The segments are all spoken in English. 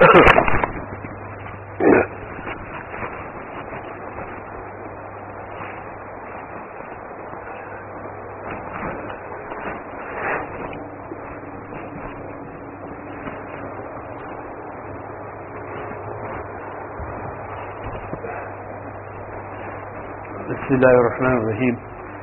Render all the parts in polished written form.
بسم الله الرحمن الرحيم.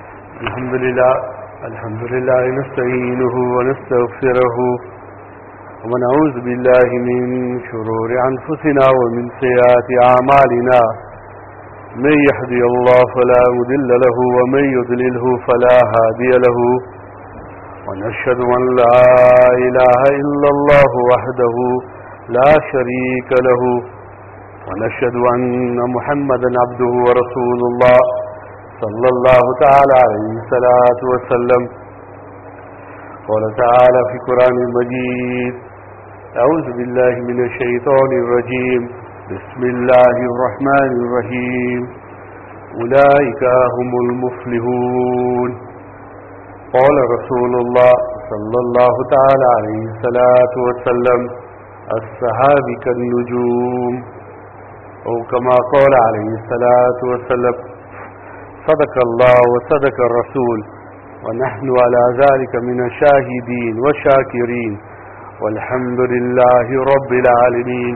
الحمد لله نستعينه ونستغفره ونعوذ بالله من شرور أنفسنا ومن سيئات أعمالنا. من يهدي الله فلا مضل له ومن يضلله فلا هادي له. ونشهد أن لا إله إلا الله وحده لا شريك له. ونشهد أن محمدا عبده ورسول الله صلى الله تعالى عليه الصلاة والسلام. قال تعالى في القرآن المجيد: أعوذ بالله من الشيطان الرجيم. بسم الله الرحمن الرحيم. أولئك هم المفلحون. قال رسول الله صلى الله تعالى عليه الصلاة والسلام: الصحاب كالنجوم، أو كما قال عليه الصلاة والسلام: صدق الله وصدق الرسول ونحن على ذلك من الشاهدين والشاكرين والحمد لله رب العالمين.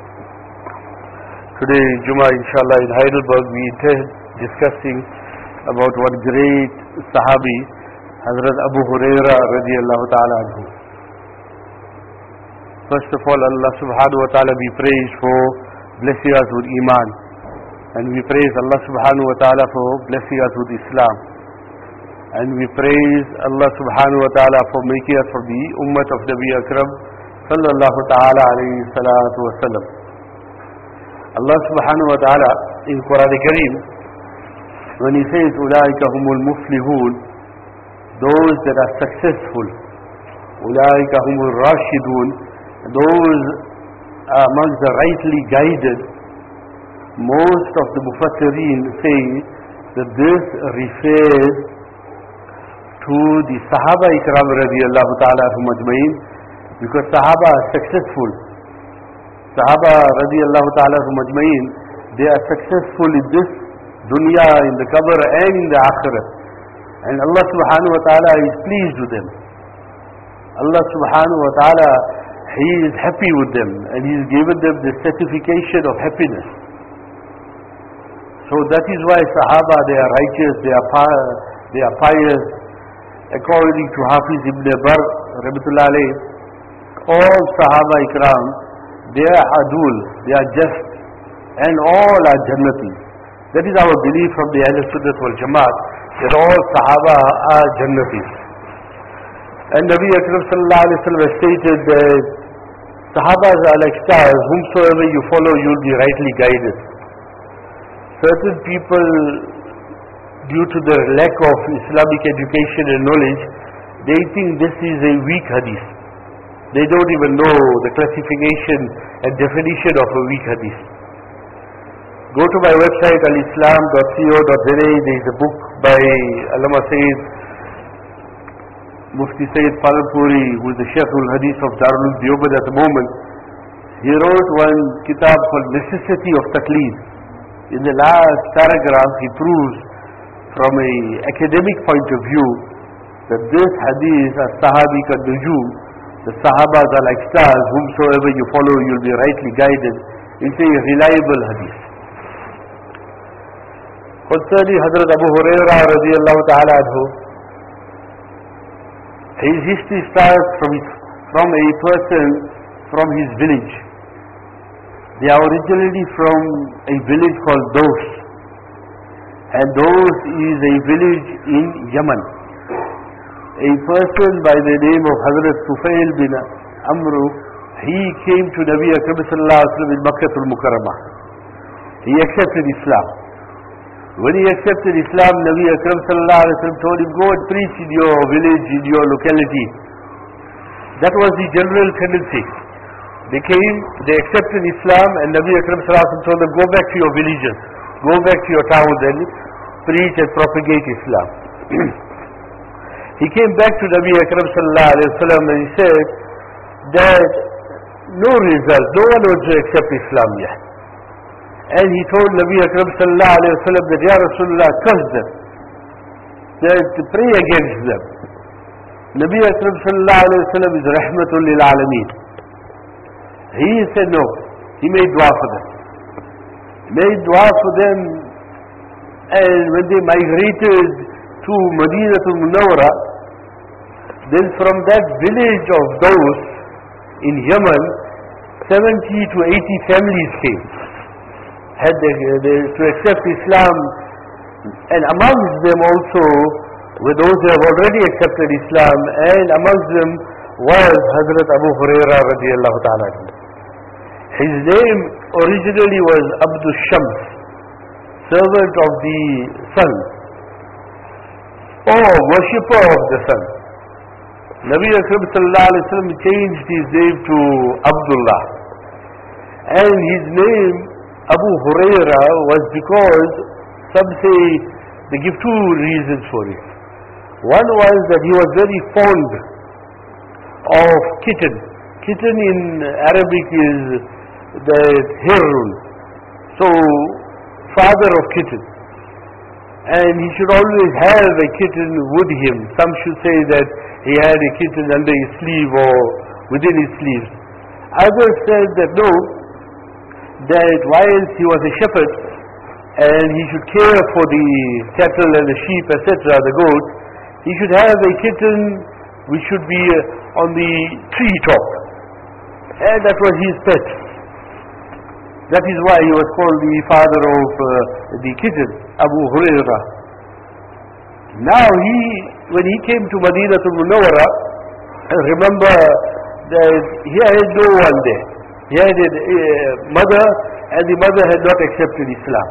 Today, Jummah, inshallah, in Heidelberg, we intend discussing about one great Sahabi, Hazrat Abu Huraira radiallahu ta'ala anhu. First of all, Allah subhanahu wa ta'ala be praised for blessing us with Iman. And we praise Allah subhanahu wa ta'ala for blessing us with Islam. And we praise Allah subhanahu wa ta'ala for making us from the ummah of Nabi Akram sallallahu ta'ala alayhi salatu wa sallam. Allah subhanahu wa ta'ala in Quran Kareem, when He says, Ulaika humul muflihun, those that are successful, Ulaika humul rashidun, those amongst the rightly guided. Most of the Mufassirin say that this refers to the Sahaba Ikram radiyallahu ta'ala anhum ajma'in, because Sahaba are successful. Sahaba radiyallahu ta'ala anhum ajma'in, they are successful in this dunya, in the qabr and in the akhirah. And Allah subhanahu wa ta'ala is pleased with them. Allah subhanahu wa ta'ala, He is happy with them, and He has given them the certification of happiness. So that is why Sahaba, they are righteous, they are pious. According to Hafiz ibn Bar, Rahmatullah alayh, all Sahaba Ikram, they are adul, they are just, and all are Jannati. That is our belief from the Ahlul Sunnah wal Jamaat, that all Sahaba are Jannati. And Nabi Akram sallallahu alayhi wa sallam has stated that Sahabas are like stars, whomsoever you follow, you will be rightly guided. Certain people, due to their lack of Islamic education and knowledge, they think this is a weak hadith. They don't even know the classification and definition of a weak hadith. Go to my website, alislam.co.za. There is a book by Allama Sayyid, Mufti Sayyid Palanpuri, who is the Shaykh al-Hadith of Darul Deoband at the moment. He wrote one kitab called Necessity of Taqleed. In the last paragraph, he proves from an academic point of view that this hadith, as-sahabi ka-nujum, the sahabas are like stars, whomsoever you follow, you will be rightly guided. It's a reliable hadith. Concerning Hazrat Abu Huraira radiyallahu ta'ala anhu, his history starts from a person from his village. They are originally from a village called Dos. And Dos is a village in Yemen. A person by the name of Hazrat Tufail bin Amru, he came to Nabi Akram sallallahu alaihi wasallam in Makkah al-Mukarramah. He accepted Islam. When he accepted Islam, Nabi Akram sallallahu alaihi wasallam told him, go and preach in your village, in your locality. That was the general tendency. They came, they accepted Islam, and Nabi Akram sallallahu alaihi wasallam told them, go back to your villages, go back to your towns and preach and propagate Islam. He came back to Nabi Akram sallallahu alaihi wasallam and he said that no result. No one wants to accept Islam yet. And he told Nabi Akram sallallahu alayhi wa sallam that, Ya Rasulullah, curse them, that pray against them. Nabi Akram sallallahu alayhi wa sallam is rahmatul lil alameen. He said no. He made dua for them. He made dua for them, and when they migrated to Madinatul Munawwara, then from that village of Daws in Yemen, 70 to 80 families came, had to accept Islam, and amongst them also were those who have already accepted Islam, and amongst them was Hazrat Abu Hurairah radiallahu ta'ala. His name originally was Abdul Shams, servant of the sun, or worshipper of the sun. Nabi Akram sallallahu alayhi wa sallam changed his name to Abdullah, and his name Abu Hurairah was because some say they give two reasons for it. One was that he was very fond of kitten. Kitten in Arabic is the hirrun, so father of kitten, and he should always have a kitten with him. Some should say that he had a kitten under his sleeve or within his sleeve. Others said that no, that whilst he was a shepherd and he should care for the cattle and the sheep, etc., the goats, he should have a kitten which should be on the tree top, and that was his pet. That is why he was called the father of the kitten, Abu Hurairah. Now when he came to Madinatul Munawwara, remember that he had no one there. He had a mother, and the mother had not accepted Islam.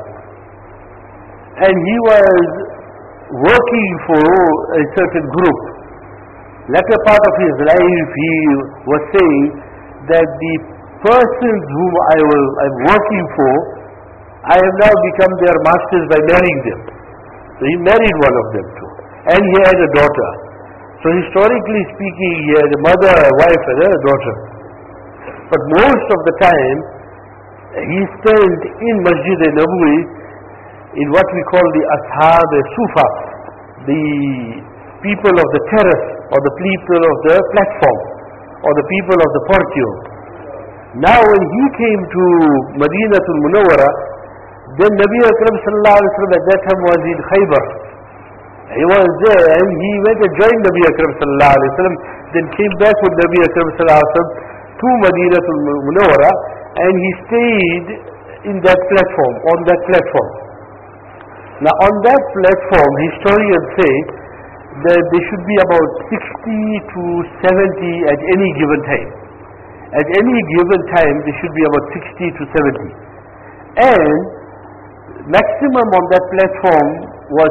And he was working for a certain group. Latter part of his life he was saying that the persons whom I'm working for, I have now become their masters by marrying them. So he married one of them too. And he had a daughter. So historically speaking, he had a mother, a wife, and a daughter. But most of the time, he spent in Masjid al-Nabawi in what we call the Ashab al-Sufa, the people of the terrace, or the people of the platform, or the people of the portico. Now when he came to Madinatul Munawwara, then Nabi Akram sallallahu alayhi wa sallam at that time was in Khaybar. He was there and he went and joined Nabi Akram sallallahu alayhi wa sallam, then came back with Nabi Akram sallallahu alayhi wa sallam to Madinatul Munawwara, and he stayed in that platform, on that platform. Now on that platform, historians say that there should be about 60 to 70 at any given time. At any given time, there should be about 60 to 70. And maximum on that platform was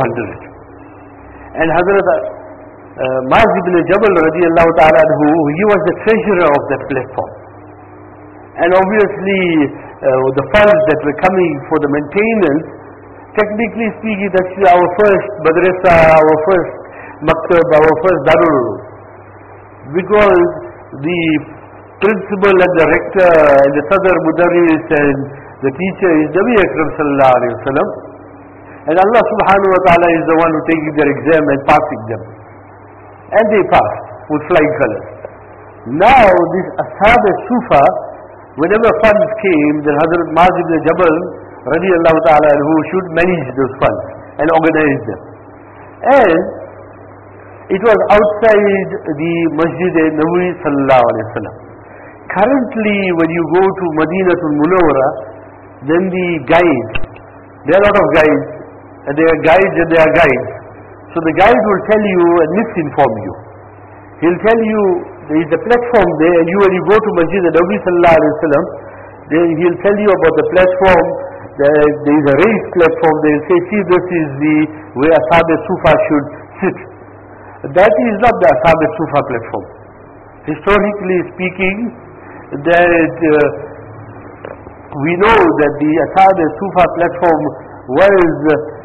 400. And Hazrat Muaz ibn Jabal radiallahu ta'ala anhu, he was the treasurer of that platform. And obviously, the funds that were coming for the maintenance, technically speaking, that's our first madrasa, our first maktab, our first darul. Because the principal and the rector and the sadr mudarris and the teacher is Nabi Akram sallallahu alayhi wa sallam, and Allah subhanahu wa ta'ala is the one who taking their exam and passing them, and they passed with flying colors. Now this Ashab al-Sufa, whenever funds came, then Hazrat Muaz ibn Jabal radiallahu ta'ala who should manage those funds and organize them. And it was outside the Masjid al-Nabawi sallallahu alayhi wa sallam. Currently, when you go to Madinatul Munawwara, then the guide, there are a lot of guides, and there are guides and there are guides. So the guide will tell you and misinform you. He'll tell you there is a platform there, and when you go to Masjid al-Nabawi sallallahu alayhi wa sallam, then he'll tell you about the platform. There is a raised platform. They'll say, see, this is the way Ashab al-Sufa should sit. That is not the Ashab al-Sufa platform. Historically speaking, that we know that the Ashab al-Sufa platform was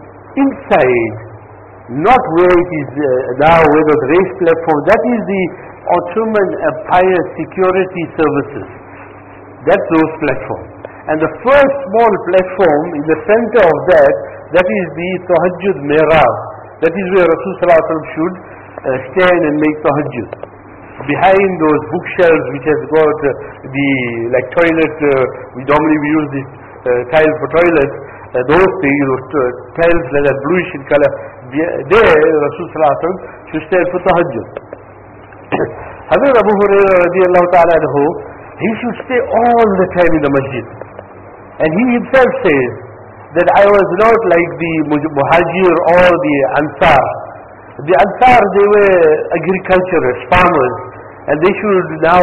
inside, not where it is now, where the raised platform. That is the Ottoman Empire security services. That's those platforms. And the first small platform in the center of that, that is the Tahajjud Mihrab. That is where Rasulullah should stand and make Tahajjud. Behind those bookshelves which has got the toilet, we normally use this tile for toilets, those things, tiles like that bluish in color, there Rasulullah should stand for Tahajjud. Hazrat Abu Hurairah radiallahu ta'ala anhu, he should stay all the time in the masjid. And he himself says that I was not like the Muhajir or the Ansar. The Ansar, they were agriculturists, farmers, and they should now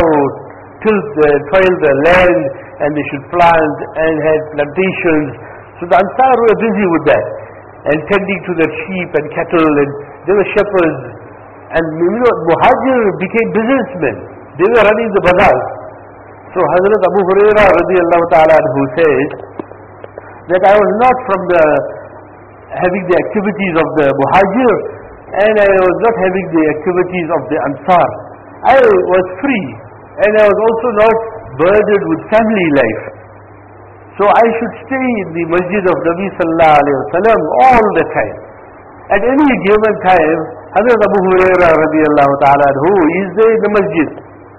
toil the land, and they should plant and had plantations. So the Ansar were busy with that, and tending to their sheep and cattle, and they were shepherds. And Muhajir became businessmen. They were running the bazaar. So Hazrat Abu Hurairah radiallahu ta'ala anhu says that I was not from having the activities of the Muhajir, and I was not having the activities of the Ansar. I was free, and I was also not burdened with family life. So I should stay in the masjid of Nabi sallallahu alayhi wa sallam all the time. At any given time, Hazrat Abu Hurairah radiallahu ta'ala anhu is there in the masjid.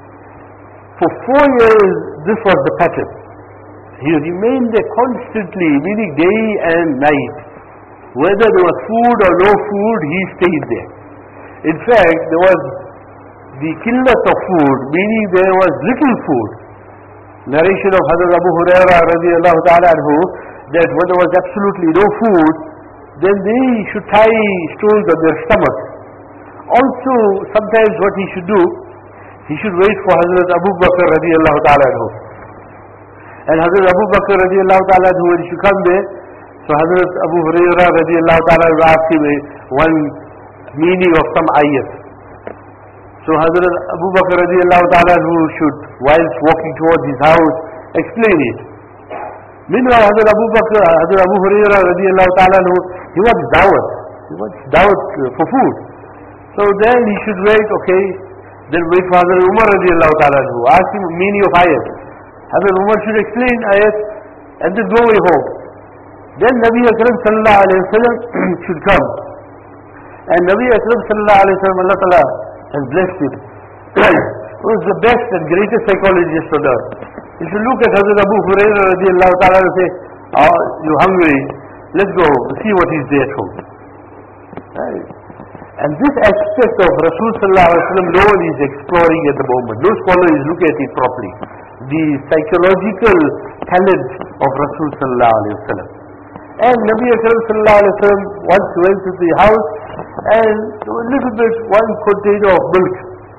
For 4 years, this was the pattern. He remained there constantly, meaning day and night. Whether there was food or no food, he stayed there. In fact, there was the killat of food, meaning there was little food. Narration of Hazrat Abu Hurairah radiallahu ta'ala anhu, that when there was absolutely no food, then they should tie stones on their stomach. Also, sometimes what he should do, he should wait for Hazrat Abu Bakr radiallahu ta'ala anhu. And Hazrat Abu Bakr radiallahu ta'ala anhu, when he should come there, so Hazrat Abu Hurairah radiallahu ta'ala anhu asked him one meaning of some ayat. So Hazrat Abu Bakr radiallahu ta'ala anhu should, whilst walking towards his house, explain it. Meanwhile, Hazrat Abu Hurairah radiallahu ta'ala anhu, he wants dawat. He wants dawat for food. So then he should wait, okay, then wait for Hazrat Umar radiallahu ta'ala anhu, ask him meaning of ayat. Hazrat Umar should explain ayat and then go away home. Then Nabi Akram sallallahu alayhi wa sallam should come. And Nabi Akram sallallahu alayhi wa sallam, Allah ta'ala has blessed him. He was the best and greatest psychologist on earth. You should look at Hazrat Abu Hurairah radiallahu ta'ala and say, oh, you're hungry, let's go, see what is there at home. Right? And this aspect of Rasul sallallahu alayhi wa sallam, no one is exploring at the moment. No scholar is looking at it properly. The psychological talent of Rasul sallallahu alayhi wa sallam. And Nabi Akram sallallahu alayhi wa sallam once went to the house and a little bit, one container of milk.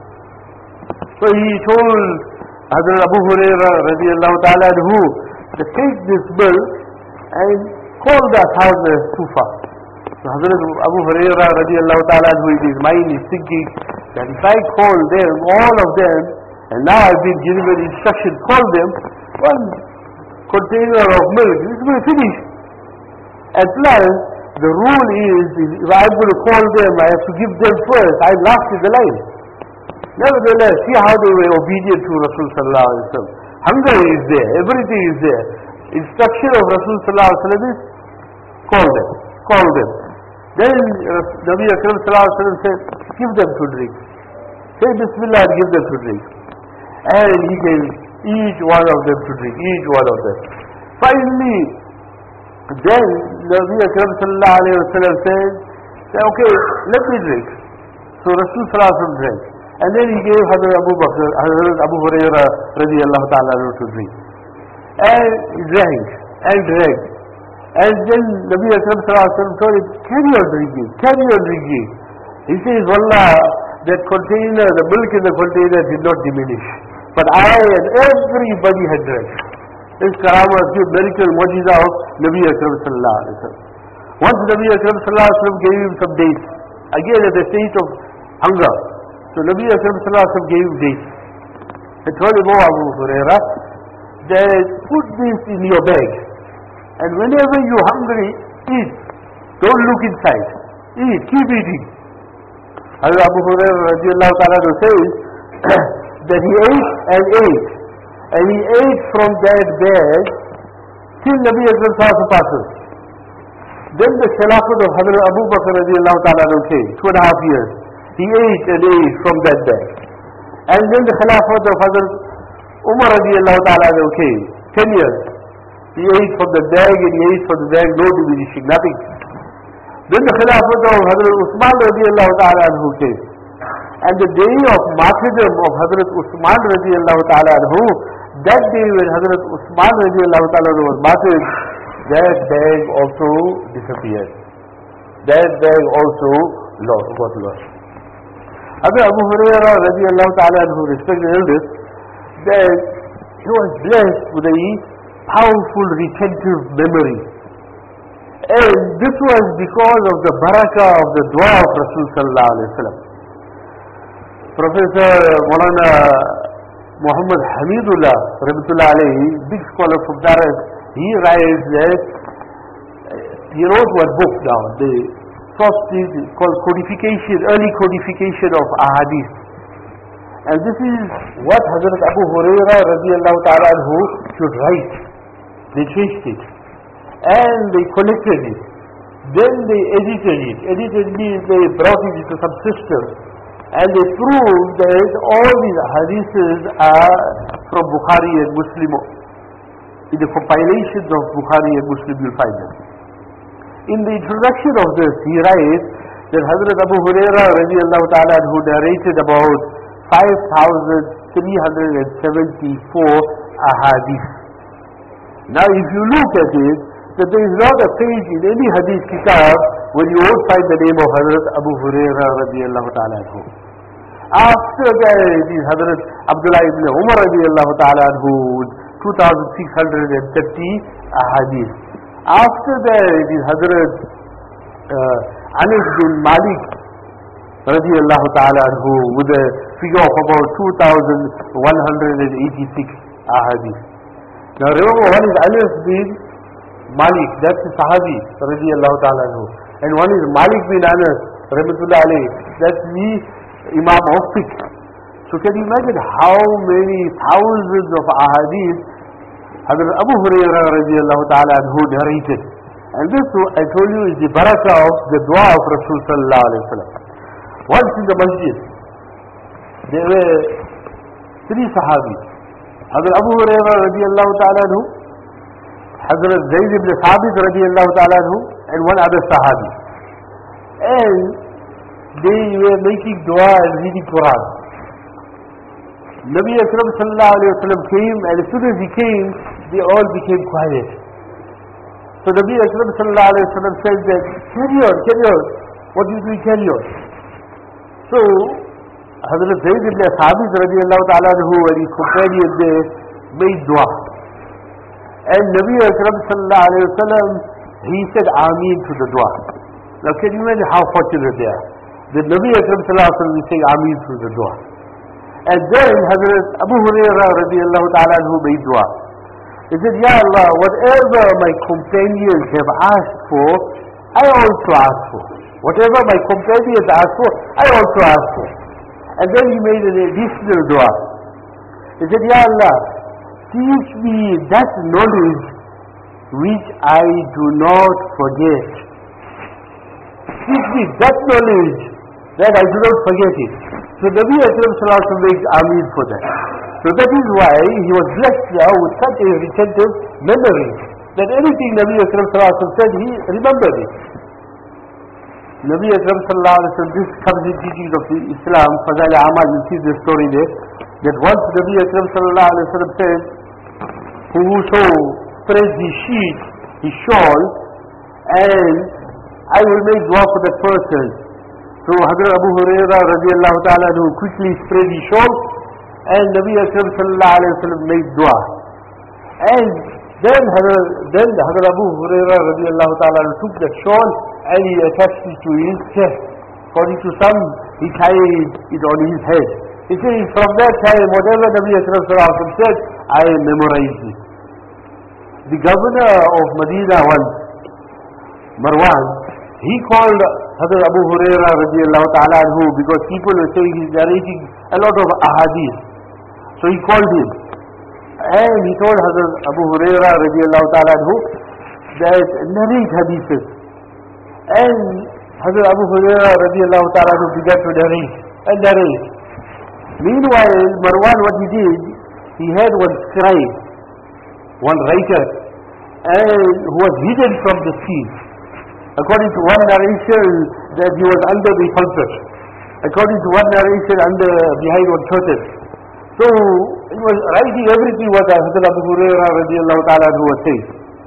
So he told Hazrat Abu Hurairah radiallahu ta'ala anhu to take this milk and call the ashab Sufa. So Hazrat Abu Hurairah radiallahu ta'ala anhu, in his mind is thinking that if I call them, all of them, and now I've been given an instruction, call them, one container of milk, this will finish. And plus, the rule is, if I'm going to call them, I have to give them first. I'm last in the line. Nevertheless, see how they were obedient to Rasul sallallahu alayhi wa sallam. Hunger is there, everything is there. Instruction of Rasul sallallahu alayhi wa sallam is, call them, call them. Then Nabi Akram sallallahu alayhi wa sallam said, give them to drink. Say Bismillah and give them to drink. And he gave each one of them to drink, each one of them. Finally, then Nabi Akram sallallahu alayhi wa sallam said, okay, let me drink. So Rasul sallallahu alayhi wa sallam drank. And then he gave Hazrat Abu Hurairah radiallahu ta'ala to drink. And he drank, and drank. And then Nabi Akram sallallahu alayhi wa sallam told him, carry on drinking, carry on drinking. He says, Wallah, that container, the milk in the container did not diminish. But I and everybody had drank. This karamah, this miracle, mujiza of Nabi Akram sallallahu alayhi wa sallam. Once Nabi Akram sallallahu alayhi wa sallam gave him some dates, again at the state of hunger. So Nabi Akram sallallahu alayhi wa sallam gave him dates. He told him, oh Abu Hurairah, that put this in your bag. And whenever you're hungry, eat. Don't look inside. Eat, keep eating. Hazrat Abu Hurairah radiallahu ta'ala says that he ate and ate. And he ate from that bag till Nabi Akram Sallallahu passes. Then the Khilafat of Hazrat Abu Bakr radiallahu ta'ala came, 2.5 years. He ate and ate from that bag. And then the Khilafat of Hazrat Umar radiallahu ta'ala came, 10 years. He ate from the bag and he ate from the bag, no diminishing, nothing. Then the Khilafat of Hazrat Usman radiallahu ta'ala came. And the day of martyrdom of Hazrat Usman radiallahu ta'ala, that day when Hazrat Usman radiallahu ta'ala was martyred, that bag also disappeared. That bag also got lost. Hazrat Abu Hurairah radiallahu ta'ala, respected elders, that he was blessed with a powerful retentive memory. And this was because of the barakah of the dua of Rasul sallallahu alayhi wa sallam. Professor Maulana Muhammad Hamidullah Rahmatullah alayhi, big scholar from Paris, he writes that he wrote one book now, the first is called codification, early codification of ahadith. And this is what Hazrat Abu Hurairah radiallahu ta'ala anhu should write. They traced it. And they collected it. Then they edited it. Edited means they brought it into some system. And they proved that all these hadiths are from Bukhari and Muslim. In the compilations of Bukhari and Muslim you'll find them. In the introduction of this, he writes that Hazrat Abu Hurairah radiallahu ta'ala who narrated about 5,374 ahadith. Now if you look at it, that there is not a page in any hadith kitab when you won't find the name of Hazrat Abu Hurairah radiallahu ta'ala anhu. After that it is Hazrat Abdullah ibn Umar radiallahu ta'ala anhu, 2,630 ahadith. After that it is Hazrat Anas bin Malik radiallahu ta'ala anhu with a figure of about 2,186 ahadith. Now remember, one is Anas bin Malik, that's the Sahabi radiallahu ta'ala anhu. And one is Malik bin Anas rahmatullah alayhi, that's the Imam of Fiqh. So can you imagine how many thousands of ahadith Hazrat Abu Hurairah radiallahu ta'ala anhu narrated. And this, I told you, is the barakah of the dua of Rasul sallallahu alayhi wa sallam. Once in the masjid, there were 3 sahabis. Hazrat Abu Hurairah radiallahu ta'ala anhu, Hazrat Zayd ibn Thabit radiallahu ta'ala anhu, and one other sahabi. And they were making dua and reading Quran. Nabi Akram sallallahu alayhi wa sallam came, and as soon as he came, they all became quiet. So Nabi Akram sallallahu alayhi wa sallam said that, carry on, what do you do, carry on. So Hazrat Zayd ibn Thabit radiallahu ta'ala anhu and his companion, they made dua. And Nabi Akram sallallahu alayhi wa sallam, he said Ameen to the dua. Now can you imagine how fortunate they are? The Nabi Akram sallallahu alayhi wa sallam is saying Ameen to the dua. And then Hazrat Abu Hurairah radiallahu ta'ala anhu made dua. He said, Ya Allah, whatever my companions have asked for, I also ask for. Whatever my companions ask for, I also ask for. And then he made an additional dua. He said, Ya Allah, teach me that knowledge which I do not forget. Teach me that knowledge that I do not forget it. So Nabi Akram sallallahu alayhi wa sallam makes Ameen for that. So that is why he was blessed now with such a retentive memory that anything Nabi Akram sallallahu alayhi wa sallam said, he remembered it. Nabi Akram sallallahu alayhi wa sallam, this comes in teachings of Islam, Fazail Amal, you see this story there, that once Nabi Akram sallallahu alayhi wa sallam said, whoso spreads his sheet, his shawl, and I will make dua for that person. So Hazrat Abu Hurairah radiallahu ta'ala who quickly spread his shawl, and Nabi Akram sallallahu alayhi wa sallam made dua. And then Hazrat Abu Hurairah radiallahu ta'ala took that shawl and he attached it to his chest. According to some, he tied it on his head. He says, from that time, whatever Nabi Akram sallallahu alayhi wa sallam said, I memorized it. The governor of Medina once, Marwan, he called Hazrat Abu Hurairah radiallahu ta'ala anhu, because people were saying he's narrating a lot of ahadith. So he called him. And he told Hazrat Abu Hurairah radiallahu ta'ala anhu that narrate hadiths. And Hazrat Abu Hurairah radiallahu ta'ala anhu began to narrate. Meanwhile, Marwan, what he did, he had one scribe, one writer, and who was hidden from the scene. According to one narration, that he was under the pulpit. According to one narration, behind one curtain. So he was writing everything what Hazrat Abu Hurairah radiallahu ta'ala anhu was saying.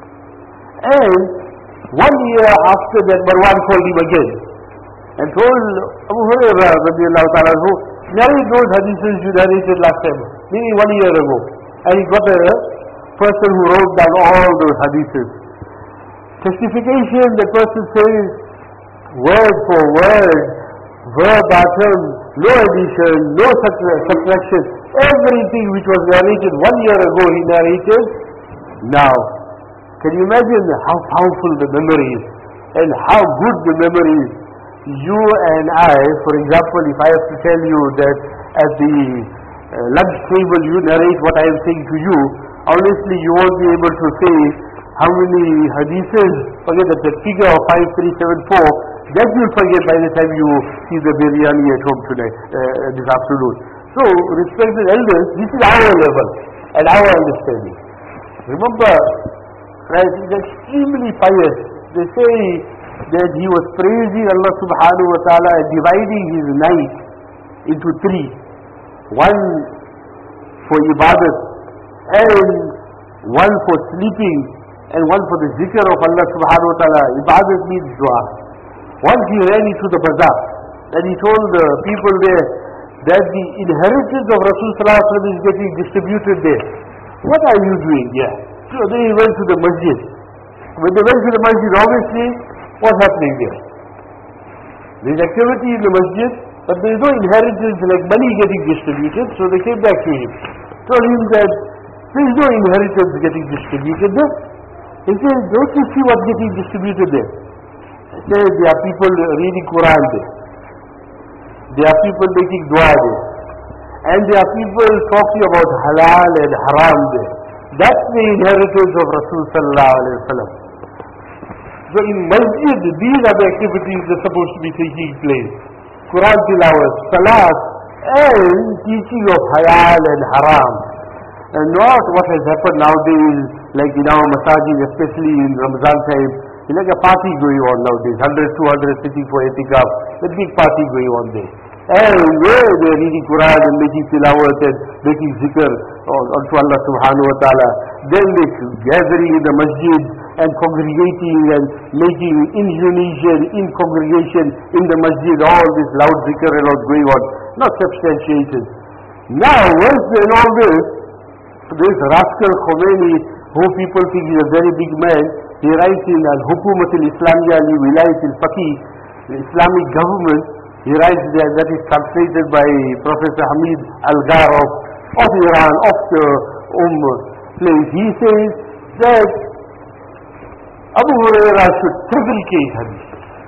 And 1 year after that, Marwan called him again and told Abu Hurairah radiallahu ta'ala anhu, narrate those hadiths you narrated last time, meaning 1 year ago. And he got a person who wrote down all those hadiths. Testification, the person says, word for word, verbatim, no addition, no subtraction, everything which was narrated 1 year ago he narrated now. Can you imagine how powerful the memory is and how good the memory is? You and I, for example, if I have to tell you that at the lunch table you narrate what I am saying to you, honestly you won't be able to say how many hadiths, forget that figure of 5374, that you'll forget by the time you see the biryani at home tonight, this afternoon. So, respected elders, this is our level and our understanding. Remember, right, he's extremely pious. They say that he was praising Allah subhanahu wa ta'ala and dividing his night into three. One for ibadat, and one for sleeping, and one for the zikr of Allah subhanahu wa ta'ala. Ibadat means dua. Once he ran into the bazaar and he told the people there that the inheritance of Rasulullah is getting distributed there. What are you doing here? So they went to the masjid. When they went to the masjid, obviously, what's happening there? There's activity in the masjid, but there is no inheritance like money getting distributed, so they came back to him. Told him that there is no inheritance getting distributed there. He said, don't you see what's getting distributed there? He said, there are people reading Quran there. There are people making dua there. And there are people talking about halal and haram there. That's the inheritance of Rasul sallallahu alayhi wa sallam. So in masjid, these are the activities that are supposed to be taking place. Quran tilawat, salat, and teaching of halal and haram. And not what has happened nowadays, like in our masajid, especially in Ramzan time, it's like a party going on nowadays. 100, 200 sitting for itikaf. A big party going on there. And where they're reading Quran and making tilawat and making zikr unto Allah subhanahu wa ta'ala. Then they gathering in the masjid and congregating and making in unison, in congregation in the masjid, all this loud zikr and all going on. Not substantiated. Now, once they know this rascal Khomeini, who people think is a very big man, he writes in Al-Hukumat al-Islamiyya li-Wilayat al-Faqih, the Islamic government, he writes there, that is translated by Professor Hamid Algar of Iran, of the place. He says that Abu Hurairah should fabricate hadith.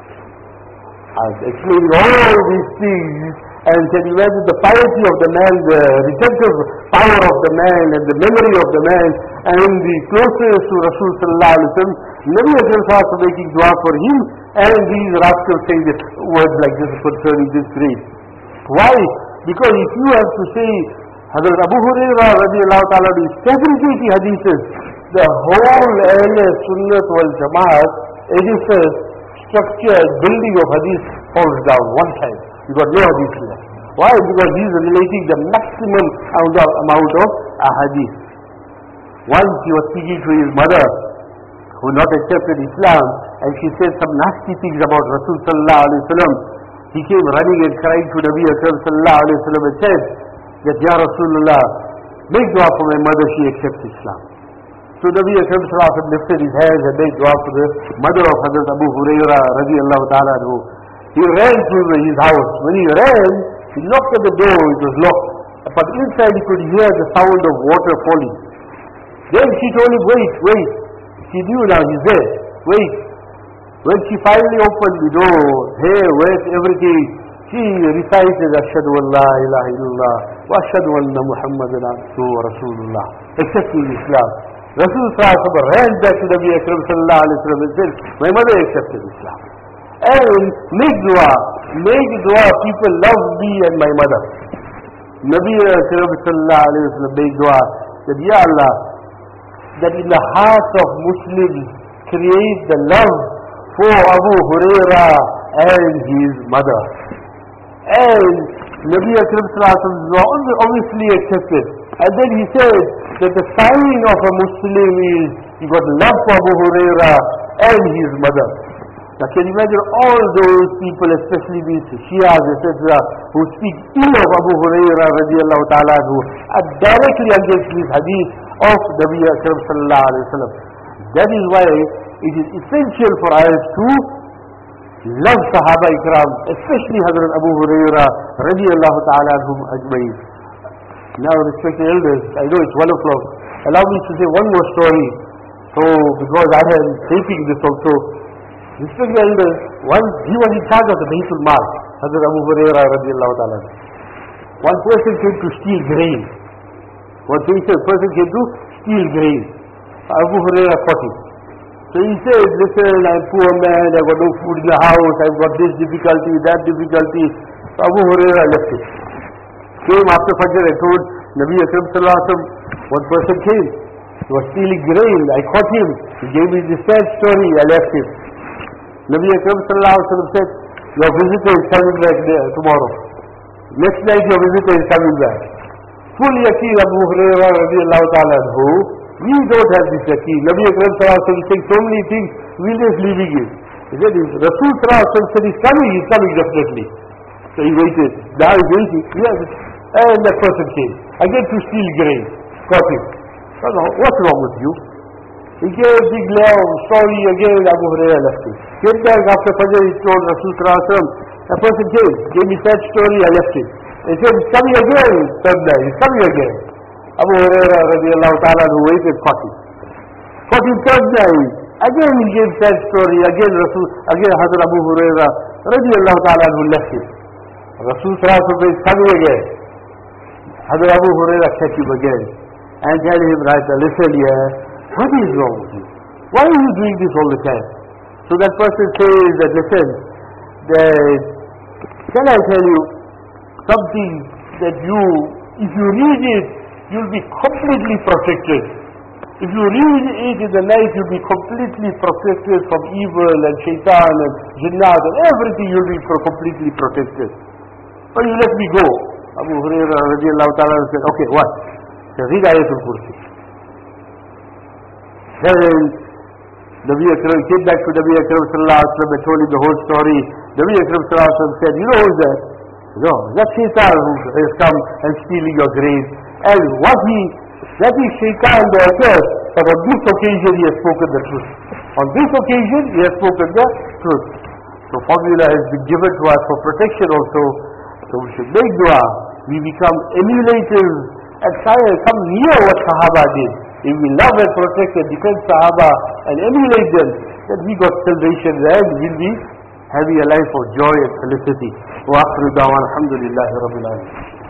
Explaining all these things, and can you imagine the piety of the man, the retentive power of the man, and the memory of the man, and the closeness to Rasul sallallahu alaihi wasallam. Nabi Sallallahu was making dua for him, and these rascals saying that words like this concerning this grave. Why? Because if you have to say Hazrat Abu Hurairah radiallahu ta'ala is fabricating hadiths, the whole Ahl Sunnat wal Jamaat edifice, structure, building of hadith falls down one time. You got no hadith left. Why? Because he is relating the maximum amount of hadith. Once he was speaking to his mother, who not accepted Islam, and she said some nasty things about Rasul sallallahu alaihi wasallam. He came running and crying to Nabi Akram sallallahu alaihi wasallam and said that, Ya Rasulullah, make dua for my mother, she accepts Islam. So Nabi Akram sallallahu alaihi wasallam lifted his hands and made dua for the mother of Hazrat Abu Hurairah radiallahu ta'ala anhu. He ran to his house. When he ran, he knocked at the door, it was locked. But inside he could hear the sound of water falling. Then she told him, wait. She knew now he's there. Wait. When she finally opened the door, hair, wet, everything, she recited Ashhadu an la ilaha illallah wa ashhadu anna Muhammadan abduhu wa rasulullah, accepting Islam. Rasul ran back to Nabi Akram sallallahu alayhi wa sallam and said, my mother accepted Islam. And make dua, people love me and my mother. Nabi Akram sallallahu alayhi wa sallam made dua, that Ya Allah, that in the hearts of Muslims create the love for Abu Huraira and his mother. And Nabi Akram sallallahu alayhi wa sallam was obviously accepted. And then he said that the sign of a Muslim is he got love for Abu Huraira and his mother. Now can you imagine all those people, especially these Shias, etc., who speak ill of Abu Huraira radiallahu ta'ala who are directly against this hadith of Nabi Akram sallallahu alayhi wa sallam. That is why it is essential for us to love Sahaba Ikram, especially Hazrat Abu Huraira radiallahu ta'ala anhum ajmain. Now, respected elders, I know it's 1 o'clock. Allow me to say one more story. So, because I am taping this also. Respected elders, once he was in charge of the Baytul Mal, Hazrat Abu Huraira radiallahu ta'ala. One person came to steal grain. One person came to steal grain. Abu Huraira caught him. So he said, listen, I'm a poor man, I've got no food in the house, I've got this difficulty, that difficulty. So Abu Huraira left it. Came after Fajr and told Nabi Akram sallallahu alayhi wa sallam, one person came, he was stealing grain, I caught him, he gave me this sad story, I left him. Nabi Akram sallallahu alayhi wa sallam said, your visitor is coming back there tomorrow. Next night your visitor is coming back. Full yaqeen Abu Huraira radiallahu ta'ala anhu, we don't have this yaqeen. Nabi Akram sallallahu alayhi wa sallam saying so many things, we're just leaving it. He said, if Rasul sallallahu alayhi wa sallam said he's coming definitely. So he waited. Now he's waiting. Yes. And that person came. Again to steal grain. Caught him. So now, what's wrong with you? He gave a big long story again. Abu Huraira left him. Came back after Fajr, he told Rasul sallallahu alayhi wa sallam, a person came, gave me that story, I left him. He said, he's coming again. Third night, he's coming again. Abu Huraira radiallahu ta'ala who waited, caught him. Caught him third night. Again he gave that story. Again Hazrat Abu Huraira radiallahu ta'ala who left him. Rasul sallallahu alayhi wa sallam is coming again. Hazrat Abu Huraira catch him again and tell him, right, listen here, what is wrong with you? Why are you doing this all the time? So that person says that, listen, that, can I tell you something that if you read it, you'll be completely protected. If you read it in the night, you'll be completely protected from evil and shaitan and jinnat and everything, you'll be completely protected. But you let me go. Abu Hurairah radiallahu ta'ala said, okay, what? So read Ayatul Kursi. Then Nabi Akram came back to Nabi Akram sallallahu alayhi wa sallam and told him the whole story. Nabi Akram sallallahu alayhi wa sallam said, you know who is that? No, that's shaitan who has come and stealing your grain. And that is shaitan there first, but on this occasion he has spoken the truth. On this occasion he has spoken the truth. So formula has been given to us for protection also. So we should make dua. We become emulators and come near what Sahaba did. If we love and protect and defend Sahaba and emulate them, then we got salvation and we'll be having a life of joy and felicity. Wa akhiru da'wana alhamdulillahi rabbil alamin.